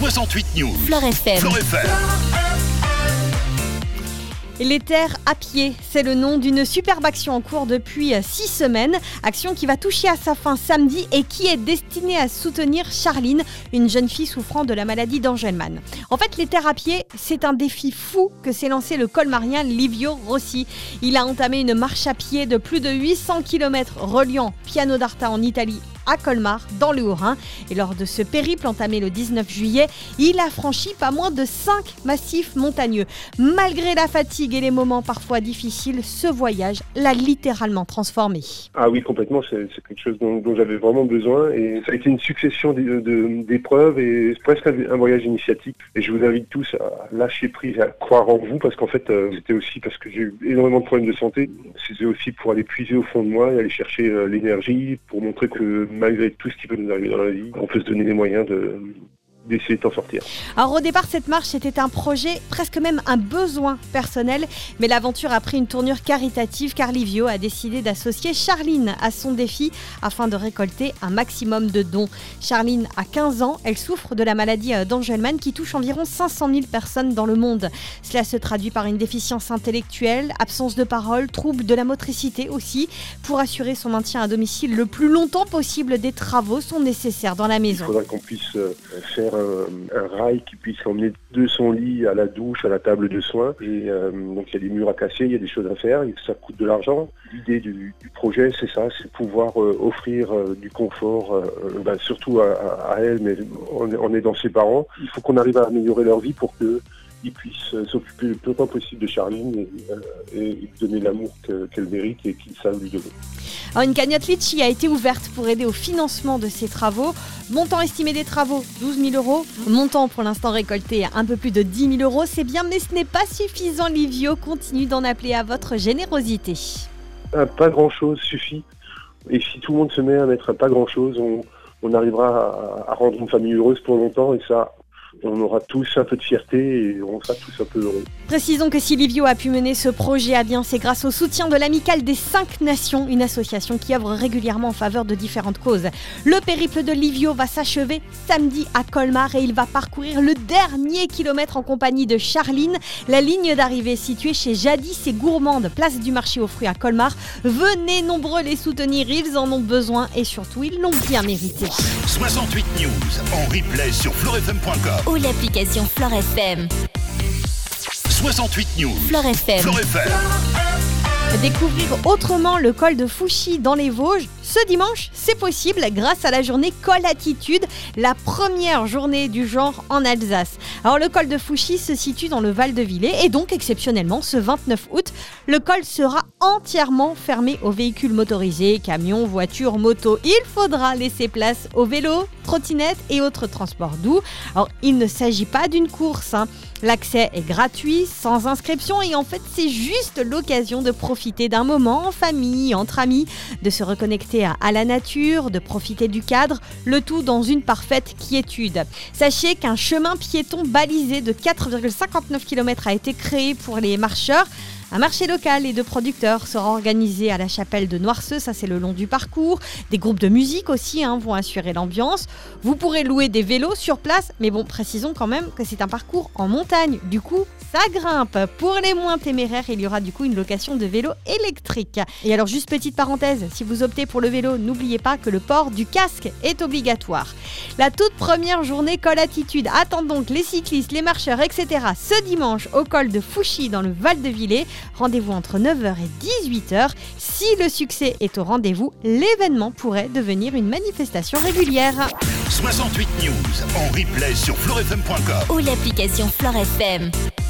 68 News. Fleur FM. Fleur FM. Les terres à pied, c'est le nom d'une superbe action en cours depuis 6 semaines. Action qui va toucher à sa fin samedi et qui est destinée à soutenir Charline, une jeune fille souffrant de la maladie d'Angelman. En fait, les terres à pied, c'est un défi fou que s'est lancé le colmarien Livio Rossi. Il a entamé une marche à pied de plus de 800 km reliant Piano d'Arta en Italie à Colmar, dans le Haut-Rhin. Et lors de ce périple entamé le 19 juillet, il a franchi pas moins de 5 massifs montagneux. Malgré la fatigue et les moments parfois difficiles, ce voyage l'a littéralement transformé. Ah oui, complètement, c'est quelque chose dont j'avais vraiment besoin et ça a été une succession d'épreuves et presque un voyage initiatique. Et je vous invite tous à lâcher prise, à croire en vous parce qu'en fait, c'était aussi parce que j'ai eu énormément de problèmes de santé. C'était aussi pour aller puiser au fond de moi et aller chercher l'énergie pour montrer que malgré tout ce qui peut nous arriver dans la vie, on peut se donner les moyens d'essayer de t'en sortir. Alors au départ, cette marche était un projet, presque même un besoin personnel, mais l'aventure a pris une tournure caritative car Livio a décidé d'associer Charline à son défi afin de récolter un maximum de dons. Charline a 15 ans, elle souffre de la maladie d'Angelman qui touche environ 500 000 personnes dans le monde. Cela se traduit par une déficience intellectuelle, absence de parole, troubles de la motricité aussi. Pour assurer son maintien à domicile le plus longtemps possible, des travaux sont nécessaires dans la maison. Il faudra qu'on puisse faire un rail qui puisse emmener de son lit à la douche, à la table de soins. Et donc il y a des murs à casser, il y a des choses à faire, et ça coûte de l'argent. L'idée du projet, c'est ça, c'est pouvoir offrir du confort, surtout à elle, mais on est dans ses parents. Il faut qu'on arrive à améliorer leur vie pour qu'ils puissent s'occuper le plus longtemps possible de Charline et lui donner l'amour qu'elle mérite et qu'ils savent lui donner. Alors une cagnotte Litchi a été ouverte pour aider au financement de ces travaux. Montant estimé des travaux, 12 000 €. Montant pour l'instant récolté, un peu plus de 10 000 €. C'est bien, mais ce n'est pas suffisant. Livio continue d'en appeler à votre générosité. Un pas grand-chose suffit. Et si tout le monde se met à mettre un pas grand-chose, on arrivera à rendre une famille heureuse pour longtemps. Et ça, on aura tous un peu de fierté et on sera tous un peu heureux. Précisons que si Livio a pu mener ce projet à bien, c'est grâce au soutien de l'Amicale des 5 Nations, une association qui œuvre régulièrement en faveur de différentes causes. Le périple de Livio va s'achever samedi à Colmar et il va parcourir le dernier kilomètre en compagnie de Charline. La ligne d'arrivée est située chez Jadis et Gourmande, place du marché aux fruits à Colmar. Venez nombreux les soutenir, ils en ont besoin et surtout ils l'ont bien mérité. 68 News en replay sur fleurfm.com ou l'application Fleur FM. 68 News. Fleur FM. Fleur FM. Découvrir autrement le col de Fouchy dans les Vosges, ce dimanche, c'est possible grâce à la journée Col Attitude, la première journée du genre en Alsace. Alors le col de Fouchy se situe dans le Val-de-Villers et donc exceptionnellement ce 29 août, le col sera entièrement fermé aux véhicules motorisés, camions, voitures, motos. Il faudra laisser place aux vélos, trottinettes et autres transports doux. Alors il ne s'agit pas d'une course, L'accès est gratuit, sans inscription et en fait c'est juste l'occasion de profiter d'un moment en famille, entre amis, de se reconnecter à la nature, de profiter du cadre, le tout dans une parfaite quiétude. Sachez qu'un chemin piéton balisé de 4,59 km a été créé pour les marcheurs. Un marché local et de producteurs sera organisé à la chapelle de Noirceux, ça c'est le long du parcours. Des groupes de musique aussi vont assurer l'ambiance. Vous pourrez louer des vélos sur place, mais bon, précisons quand même que c'est un parcours en montagne. Du coup, ça grimpe. Pour les moins téméraires, il y aura du coup une location de vélo électrique. Et alors juste petite parenthèse, si vous optez pour le vélo, n'oubliez pas que le port du casque est obligatoire. La toute première journée Col Attitude attend donc les cyclistes, les marcheurs, etc. ce dimanche au col de Fouchy dans le Val-de-Villers. Rendez-vous entre 9h et 18h. Si le succès est au rendez-vous, l'événement pourrait devenir une manifestation régulière. 68 News en replay sur fleurfm.com ou l'application Fleur FM.